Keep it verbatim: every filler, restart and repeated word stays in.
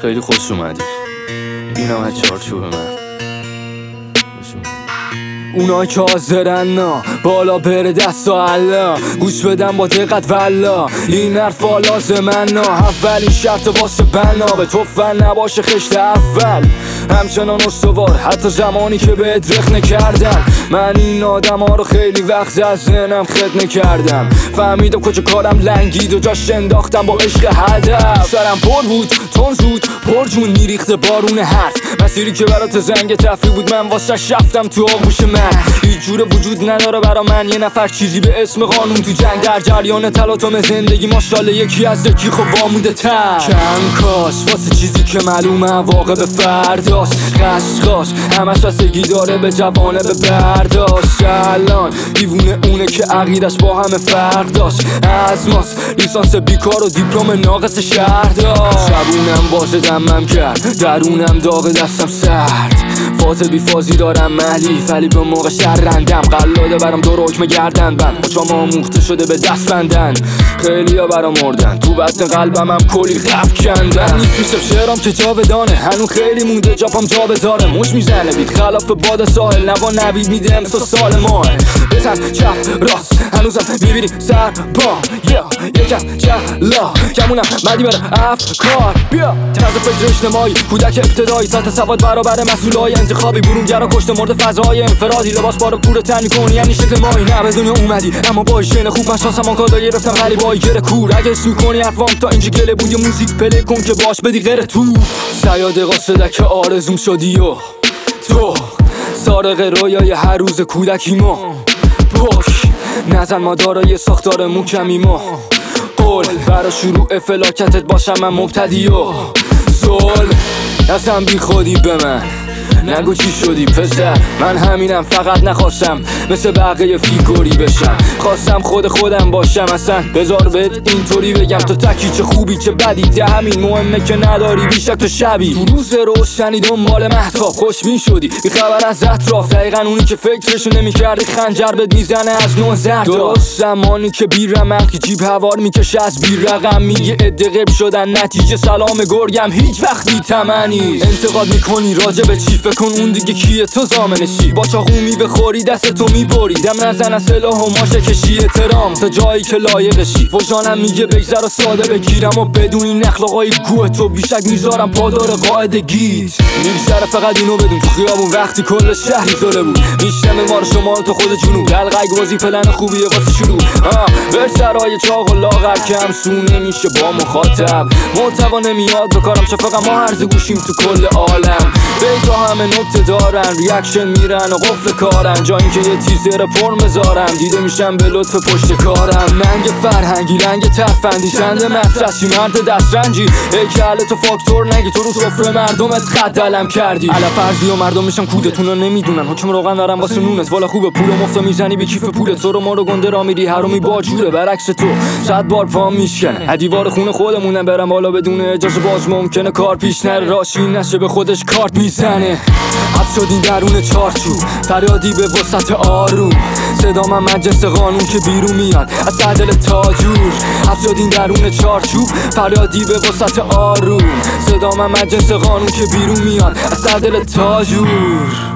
خیلی خوش اومدی. اینم از چارچوب من. اونا که حاضرن نا بالا بره دست و علا گوش بدن با دقت والا این حرفا لازمن نا اولین شرط واسه بنا به تو فن نباشه خشت اول همچنان استوار حتی زمانی که بهت رخ نکردم. من این آدم ها رو خیلی وقت از ذهنم خط نکردم. فهمیدم کجا کارم لنگید و جاش انداختم با عشق هدف. سرم پر بود تون زود پر جون میریخته بارون حرف. مسیری که برات زنگ تفریح بود من واسه شفتم تو آغوش من. هیچ جور وجود نداره برا من یه نفر چیزی به اسم قانون تو جنگ. در جریان تلاطم زندگی ماشاءالله یکی از یکی خب وامونده تر کم کاش واسه چیزی که معلومه واقع به فرداست. خشخاش همش بستگی داره به جوانه به برداشت. الان دیوونه اونه که عقیدش با همه فرق داشت. از ماست لیسانس بیکار و دیپلم ناقص شهر داشت. شبونم باشه دمم کرد درونم داغ دستم سرد. فاز بی فازی دارم ملی ولی به موقع شرندم. قلاده برام دور حکم گردن بند مچام آموخته شده به دست بندن. خیلی ها برام مردن تو بطن قلبم هم کلی غف کندن. نیست میشم شعرام که جاودانه هنو خیلی مونده جاپام جا بذاره. مش میزنه بیت خلاف باد ساحل نوا نوید میده امسا سال ماه. بزن چپ راست هنوزم میبینی سر با یکم جلا کمونم مدی بره افکار. بیا طرز فکر اجتماعی کودک ابتدایی سطح سواد برابر مسئولای انتخابی. برونگرا کشته مرد فضای انفرادی. لباس بارو پور تن میکنی یعنی شکل مایی. نه به دنیا اومدی اما با ایشن خوب من شانسم آن کالا گرفتم غریبایی گره کور. اگه اسم میکنی حرفام تا اینجا گله بود یه موزیک پلی کن که باش بدی غیر تو. سیاد قاصده که آرزوم شدی و تو سارق رویای هر روز کودکی ما. پاک نزن ما دارای ساختار محکمی ما. قول برا شروع فلاکتت باشم من مبتدی و زول نزن بی خودی به من نگو چی شدی پسر. من همینم فقط نخواستم مثل بقیه فیگوری بشم. خواستم خود خودم باشم اصلا بذار بهت اینطوری بگم تو تکی چه خوبی چه بدی. ده همین مهمه که نداری بیشک تو شبی. تو روز روشنی دنبال مهتاب خوشبین شدی بی خبر از اطراف. دقیقا اونی که فکرشو نمیکردی خنجر بهت میزنه از نوع زرد. درست زمانی که بیرمق که جیب هوار میکشه از بی رقم. میگه عده غیب شدن نتیجه سلام گرگم هیچ وقت بی تمنی. انتقاد میکنی راجع به چی فکر کن اون دیگه کیه تو زامنشی. با چاقو میبخوری دست تو میبری. دم نزن از سلاح و ماشه کشی احترام تا جایی که لایقشی. وجانم میگه بگذر و ساده بگیرم و بدون این اخلاقای گوه تو بیشک میذارم پادار قاعدگیت. میگذره فقط اینو بدون تو خیابون وقتی کل شهری زله بود. میشنم ما رو شما تو خود جنوب دلقای گوازی پلن خوبیه واسه شروع. بر سرای چاق و لاغر کم سونه میشه با مخاطب. محتوا نمیاد بکارم شفقم ما هرز گوشیم تو کل عالم. بیتا همه نکته دارن ریاکشن میرن و قفل کارن. جا اینکه یه تیزر پر مزارم دیده میشم به لطف پشت کارم. ننگ فرهنگی رنگ تفندی شنده مدرسی مرد دسترنجی. هیکل تو فاکتور نگی تو رو سفره مردمت خط علم کردی. علا فرضی و مردم میشن کودتون رو نمیدونن حکم روغن دارم واسه نونت. والا خوبه پول مفت میزنی به کیف پولت. تو رو ما رو گنده را میری حرومی با جوره برعکس تو صد بار پام میشکنه. دیوار خونه خودمونم برم بالا بدون اجازه باز ممکنه کار پیش نره. راشی نشه به خودش کارت میزنه. حبس شدین درون چارچوب فریادی به وسط آروم. صدا من مجلس قانون که بیرون میاد از دل تاجور. حبس شدین درون چارچوب فریادی به وسط آروم. صدا من مجلس قانون که بیرون میاد از دل تاجور.